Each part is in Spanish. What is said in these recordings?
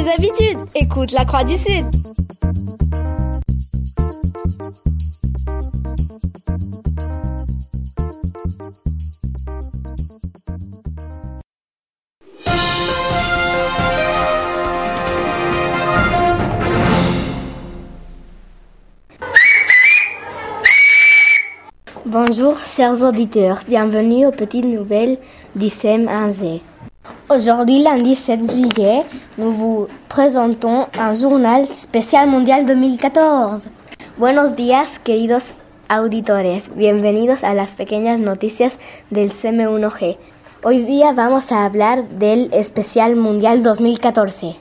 tes habitudes. Écoute la Croix du Sud. Bonjour chers auditeurs, bienvenue aux petites nouvelles du CM1G. Aujourd'hui, lundi 7 juillet, nous vous présentons un journal spécial mondial 2014. Buenos días, queridos auditores, bienvenidos a las pequeñas noticias del CM1G. Hoy día vamos a hablar del especial mundial 2014.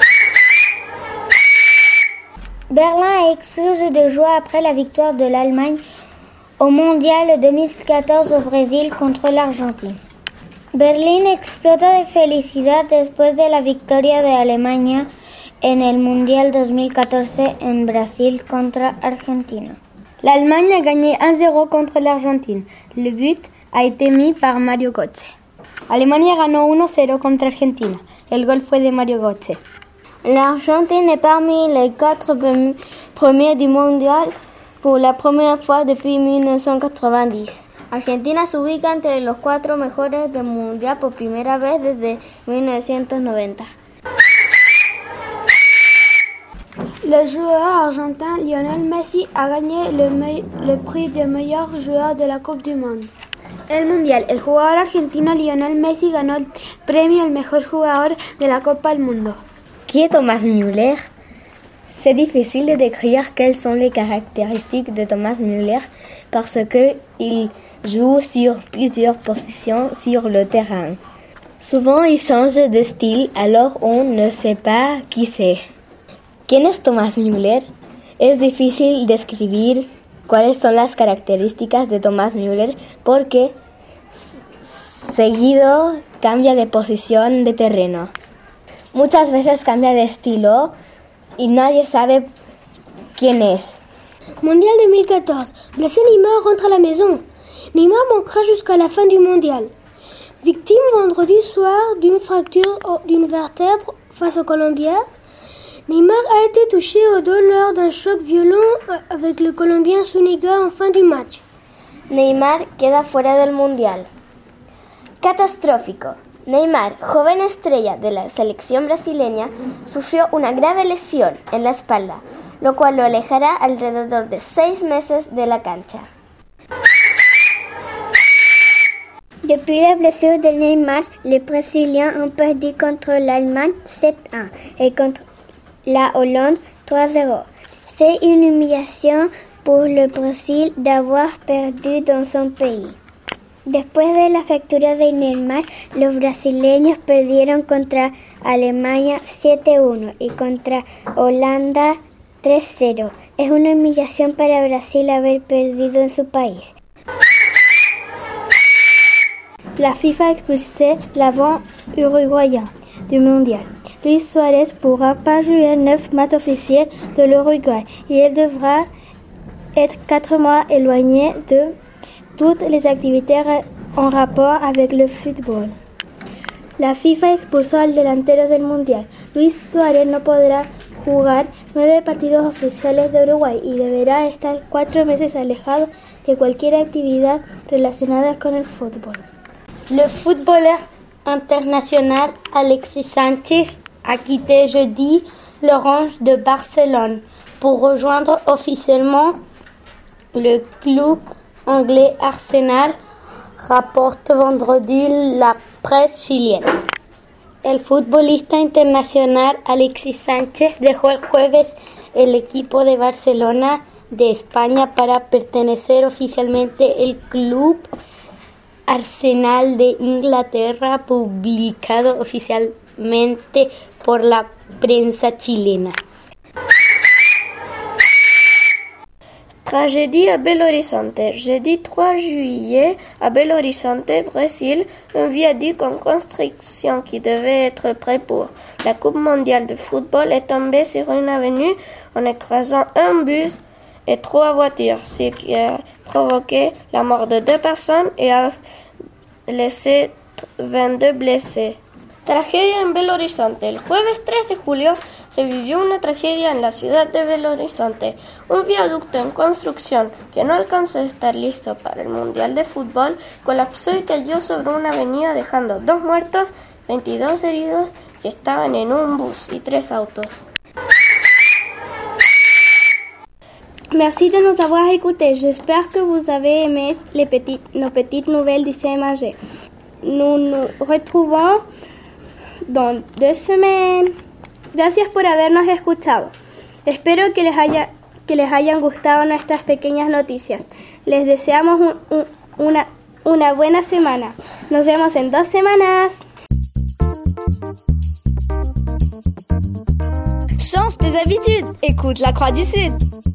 Berlin explose de joie après la victoire de l'Allemagne au Mondial 2014 au Brésil contre l'Argentine. Berlín explota de felicidad después de la victoria de Alemania en el Mundial 2014 en Brasil contra Argentina. L'Allemagne a gagné 1-0 contre l'Argentine. Le but a été mis par Mario Götze. Alemania ganó 1-0 contra Argentina. El gol fue de Mario Götze. L'Argentine est parmi les 4 premiers du Mondial pour la première fois depuis 1990. Argentina se ubica entre los 4 mejores del Mundial por primera vez desde 1990. Le joueur argentin Lionel Messi a gagné le prix de meilleur joueur de la Coupe du Monde. En el Mundial, el jugador argentino Lionel Messi ganó el premio al mejor jugador de la Copa del Mundo. Qui est Thomas Müller? C'est difficile de décrire quelles sont les caractéristiques de Thomas Müller parce qu'il joue sur plusieurs positions sur le terrain. Souvent, il change de style, alors on ne sait pas qui c'est. ¿Quién es Thomas Müller? Es difícil describir cuáles son las características de Thomas Müller porque seguido cambia de posición de terreno. Muchas veces cambia de estilo y nadie sabe quién es. Mondial 2014. Blessé, Neymar rentre à la maison. Neymar manquera jusqu'à la fin du mondial. Victime vendredi soir d'une fracture d'une vertèbre face aux Colombiens, Neymar a été touché au dos lors d'un choc violent avec le Colombien Zúñiga en fin du match. Neymar queda fuera del mundial. Catastrófico. Neymar, joven estrella de la selección brasileña, sufrió una grave lesión en la espalda, lo cual lo alejará alrededor de 6 meses de la cancha. Depuis la blessure de Neymar, les Brésiliens ont perdu contre l'Allemagne 7-1 et contre la Hollande 3-0. C'est une humiliation pour le Brésil d'avoir perdu dans son pays. Después de la fractura de Neymar, los brasileños perdieron contra Alemania 7-1 y contra Holanda 3-0. Es una humillación para Brasil haber perdido en su país. La FIFA a expulsé l'avant uruguayen du mondial. Luis Suárez ne pourra pas jouer 9 matchs officiels de l'Uruguay et il devra être 4 mois éloigné de toutes les activités en rapport avec le fútbol. La FIFA expulsó al delantero del Mundial. Luis Suárez no podrá jugar 9 partidos oficiales de Uruguay y deberá estar 4 meses alejado de cualquier actividad relacionada con el fútbol. Le footballeur international Alexis Sánchez a quitté jeudi l'Orange de Barcelone pour rejoindre officiellement le club anglais Arsenal, rapporte vendredi la presse chilienne. El futbolista internacional Alexis Sánchez dejó el jueves el equipo de Barcelona de España para pertenecer oficialmente al club Arsenal de Inglaterra, publicado oficialmente por la prensa chilena. Tragédie à Belo Horizonte. Jeudi 3 juillet, à Belo Horizonte, Brésil, un viaduc en construction qui devait être prêt pour la Coupe mondiale de football est tombé sur une avenue en écrasant un bus et 3 voitures, ce qui a provoqué la mort de 2 personnes et a laissé 22 blessés. Tragedia en Belo Horizonte. El jueves 3 de julio se vivió una tragedia en la ciudad de Belo Horizonte. Un viaducto en construcción que no alcanzó a estar listo para el Mundial de Fútbol colapsó y cayó sobre una avenida dejando 2 muertos, 22 heridos que estaban en un bus y 3 autos. Merci de nous avoir écoutés. J'espère que vous avez aimé nos petites nouvelles du CMAG. Nous nous retrouvons dans 2 semaines. Gracias por habernos escuchado. Espero que les hayan gustado nuestras pequeñas noticias. Les deseamos una buena semana. Nos vemos en 2 semanas. Change tes habitudes, écoute la Croix du Sud.